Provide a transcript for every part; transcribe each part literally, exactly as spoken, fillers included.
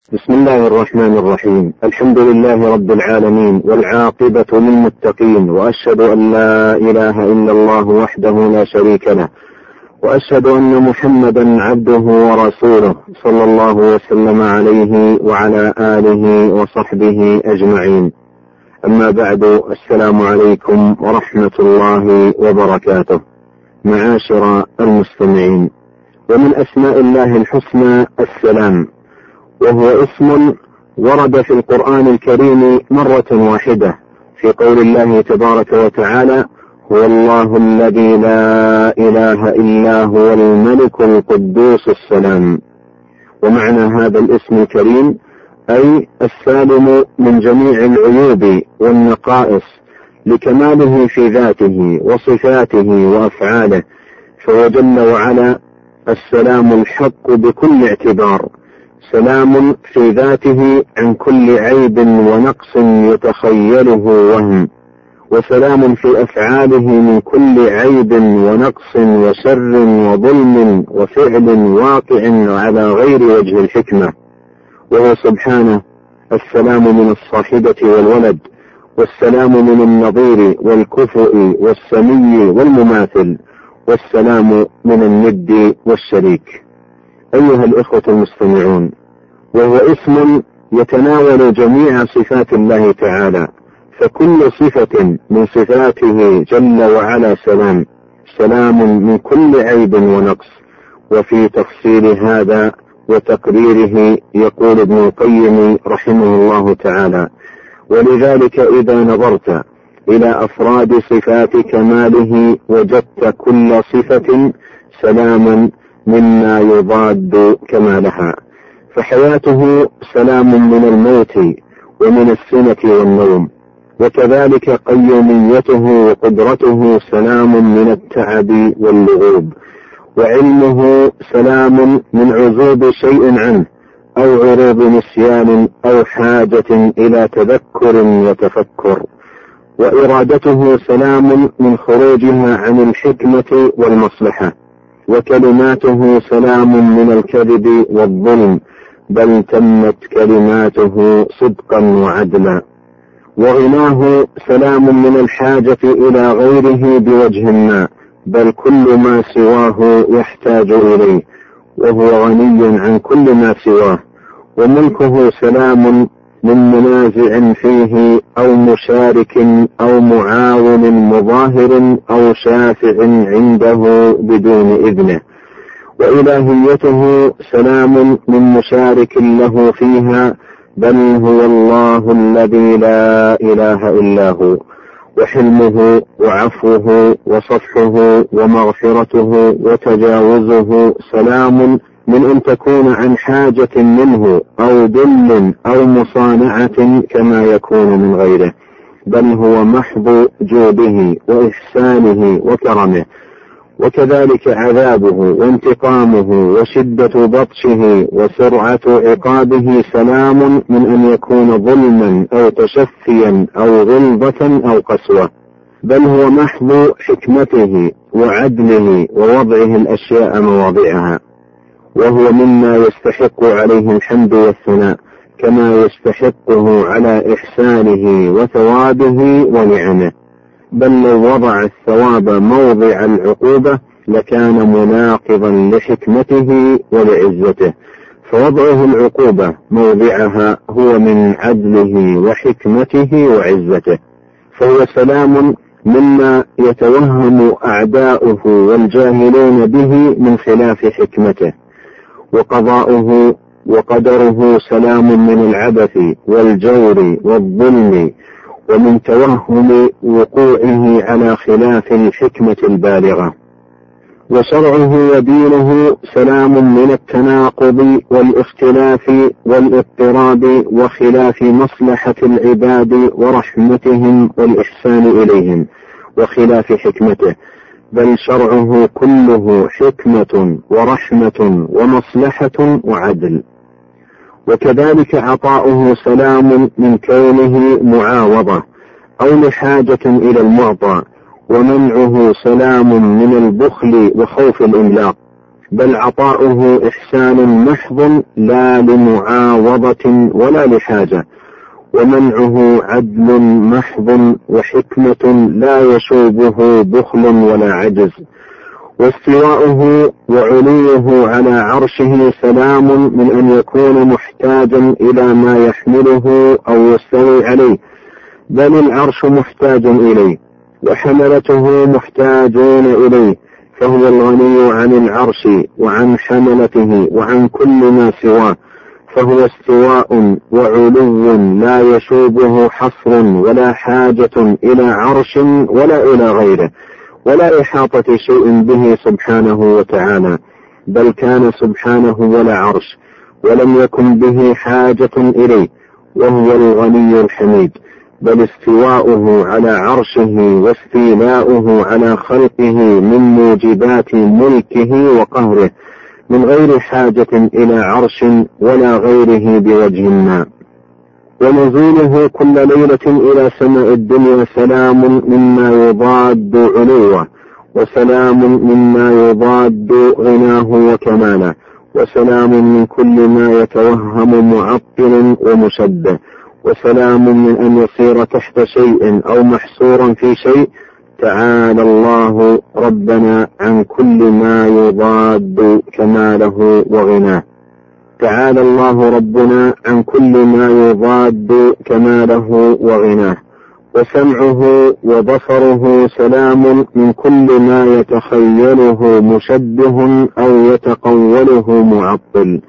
بسم الله الرحمن الرحيم. الحمد لله رب العالمين، والعاقبة للمتقين، وأشهد أن لا إله إلا الله وحده لا شريك له، وأشهد أن محمدا عبده ورسوله صلى الله وسلم عليه وعلى آله وصحبه أجمعين. أما بعد، السلام عليكم ورحمة الله وبركاته. معاشر المستمعين، ومن أسماء الله الحسنى السلام، وهو اسم ورد في القرآن الكريم مرة واحدة في قول الله تبارك وتعالى: هو الله الذي لا إله إلا هو الملك القدوس السلام. ومعنى هذا الاسم الكريم أي السالم من جميع العيوب والنقائص، لكماله في ذاته وصفاته وأفعاله، فهو جل وعلا السلام الحق بكل اعتبار، سلام في ذاته عن كل عيب ونقص يتخيله وهم، وسلام في أفعاله من كل عيب ونقص وشر وظلم وفعل واقع على غير وجه الحكمة. وهو سبحانه السلام من الصاحبة والولد، والسلام من النظير والكفؤ والسمي والمماثل، والسلام من الند والشريك. أيها الإخوة المستمعون، وهو اسم يتناول جميع صفات الله تعالى، فكل صفة من صفاته جل وعلا سلام، سلام من كل عيب ونقص. وفي تفصيل هذا وتقريره يقول ابن القيم رحمه الله تعالى: ولذلك إذا نظرت إلى أفراد صفات كماله وجدت كل صفة سلاما مما يضاد كمالها، فحياته سلام من الموت ومن السنة والنوم، وكذلك قيوميته وقدرته سلام من التعب واللغوب، وعلمه سلام من عزوب شيء عنه أو عروض نسيان أو حاجة إلى تذكر وتفكر، وإرادته سلام من خروجها عن الحكمة والمصلحة، وكلماته سلام من الكذب والظلم، بل تمت كلماته صدقا وعدلا، وغناه سلام من الحاجة إلى غيره بوجه ما، بل كل ما سواه يحتاج إليه، وهو غني عن كل ما سواه، وملكه سلام من منازع فيه أو مشارك أو معاون مظاهر أو شافع عنده بدون إذنه، وإلهيته سلام من مشارك له فيها، بل هو الله الذي لا إله إلا هو، وحلمه وعفوه وصفحه ومغفرته وتجاوزه سلام من أن تكون عن حاجة منه أو دل أو مصانعة كما يكون من غيره، بل هو محض جوده وإحسانه وكرمه. وكذلك عذابه وانتقامه وشدة بطشه وسرعة عقابه سلام من أن يكون ظلما أو تشفيا أو غلظة أو قسوة، بل هو محض حكمته وعدله ووضعه الأشياء مواضعها، وهو مما يستحق عليه الحمد والثناء، كما يستحقه على إحسانه وثوابه ونعمه، بل لو وضع الثواب موضع العقوبة لكان مناقضا لحكمته ولعزته، فوضعه العقوبة موضعها هو من عدله وحكمته وعزته، فهو سلام مما يتوهم أعداؤه والجاهلون به من خلاف حكمته، وقضاؤه وقدره سلام من العبث والجور والظلم، ومن توهم وقوعه على خلاف الحكمة البالغة. وشرعه ودينه سلام من التناقض والاختلاف والاضطراب وخلاف مصلحة العباد ورحمتهم والإحسان إليهم وخلاف حكمته، بل شرعه كله حكمة ورحمة ومصلحة وعدل. وكذلك عطاؤه سلام من كونه معاوضة أو لحاجة إلى المعطى، ومنعه سلام من البخل وخوف الإملاق، بل عطاؤه إحسان محض لا لمعاوضة ولا لحاجة، ومنعه عدل محض وحكمة لا يشوبه بخل ولا عجز، واستواؤه وعلوه على عرشه سلام من أن يكون محتاجا إلى ما يحمله أو يستوي عليه، بل العرش محتاج إليه وحملته محتاجون إليه، فهو الغني عن العرش وعن حملته وعن كل ما سواه، فهو استواء وعلو لا يشوبه حصر ولا حاجة إلى عرش ولا إلى غيره، ولا إحاطة شيء به سبحانه وتعالى، بل كان سبحانه ولا عرش ولم يكن به حاجة إليه، وهو الغني الحميد، بل استواؤه على عرشه واستيلاؤه على خلقه من موجبات ملكه وقهره، من غير حاجة إلى عرش ولا غيره بوجه ما. ونزوله كل ليلة إلى سماء الدنيا سلام مما يضاد علوه، وسلام مما يضاد غناه وكماله، وسلام من كل ما يتوهم معطل ومشبه، وسلام من أن يصير تحت شيء أو محصورا في شيء. تعالى الله ربنا عن كل ما يضاد كماله وغناه. تعالى الله ربنا عن كل ما يضاد كماله وغناه. وسمعه وبصره سلام من كل ما يتخيله مشبه أو يتقوله معطل.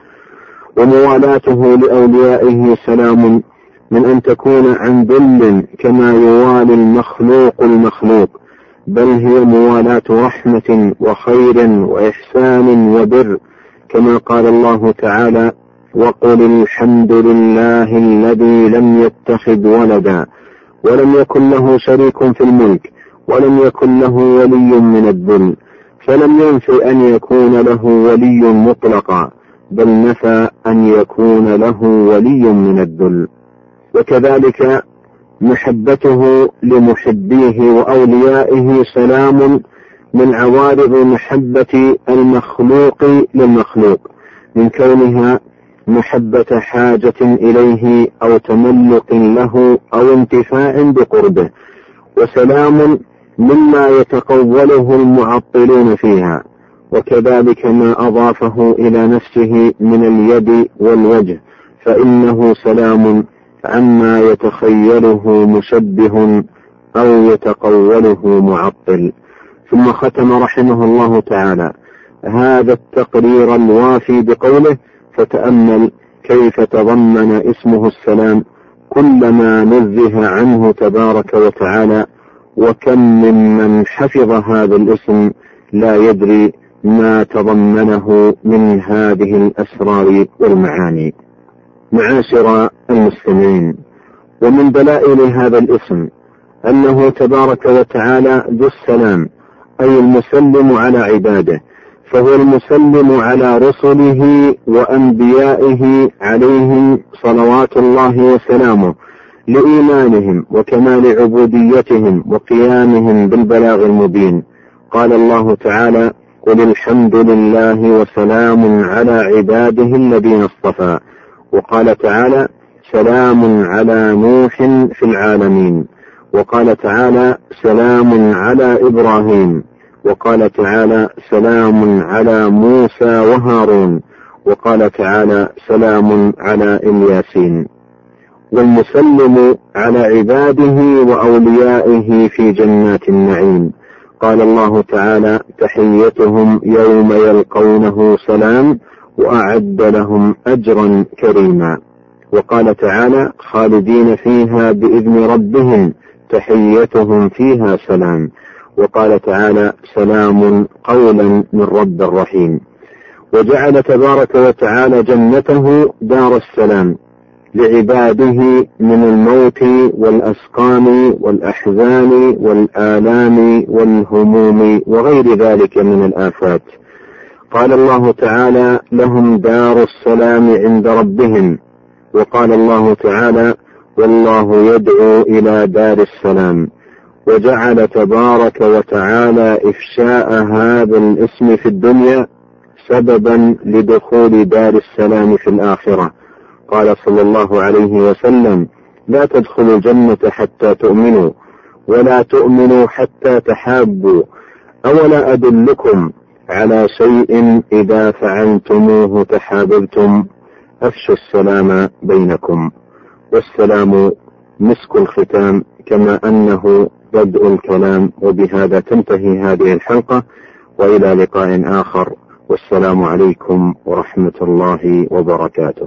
وموالاته لأوليائه سلام من أن تكون عن ذل كما يوالي المخلوق المخلوق، بل هي موالاة رحمة وخير وإحسان وبر، كما قال الله تعالى: وقل الحمد لله الذي لم يتخذ ولدا ولم يكن له شريك في الملك ولم يكن له ولي من الذل، فلم ينفي أن يكون له ولي مطلقا، بل نفى أن يكون له ولي من الذل. وكذلك محبته لمحبيه وأوليائه سلام من عوارض محبة المخلوق للمخلوق، من كونها محبة حاجة إليه أو تملق له أو انتفاع بقربه، وسلام مما يتقوله المعطلون فيها، وكذلك ما أضافه إلى نفسه من اليد والوجه، فإنه سلام عما يتخيله مشبه أو يتقوله معطل. ثم ختم رحمه الله تعالى هذا التقرير الوافي بقوله: فتأمل كيف تضمن اسمه السلام كل ما نزه عنه تبارك وتعالى، وكم ممن حفظ هذا الاسم لا يدري ما تضمنه من هذه الأسرار والمعاني. معاشر المستمعين، ومن دلائل هذا الاسم أنه تبارك وتعالى ذو السلام، أي المسلم على عباده، فهو المسلم على رسله وأنبيائه عليهم صلوات الله وسلامه، لإيمانهم وكمال عبوديتهم وقيامهم بالبلاغ المبين. قال الله تعالى: قل الحمد لله وسلام على عباده الذين اصطفى. وقال تعالى: سلام على نوح في العالمين. وقال تعالى: سلام على إبراهيم. وقال تعالى: سلام على موسى وهارون. وقال تعالى: سلام على الياسين. والمسلم على عباده وأوليائه في جنات النعيم. قال الله تعالى: تحيتهم يوم يلقونه سلام وأعد لهم أجرا كريما. وقال تعالى: خالدين فيها بإذن ربهم تحيتهم فيها سلام. وقال تعالى: سلام قولا من رب رحيم. وجعل تبارك وتعالى جنته دار السلام لعباده من الموت والأسقام والأحزان والآلام والهموم وغير ذلك من الآفات. قال الله تعالى: لهم دار السلام عند ربهم. وقال الله تعالى: والله يدعو إلى دار السلام. وجعل تبارك وتعالى إفشاء هذا الاسم في الدنيا سببا لدخول دار السلام في الآخرة. قال صلى الله عليه وسلم: لا تدخلوا الجنة حتى تؤمنوا، ولا تؤمنوا حتى تحابوا، أولا أدلكم على شيء إذا فعلتموه تحاببتم؟ أفشوا السلام بينكم. والسلام مسك الختام كما أنه بدء الكلام. وبهذا تنتهي هذه الحلقة، وإلى لقاء آخر، والسلام عليكم ورحمة الله وبركاته.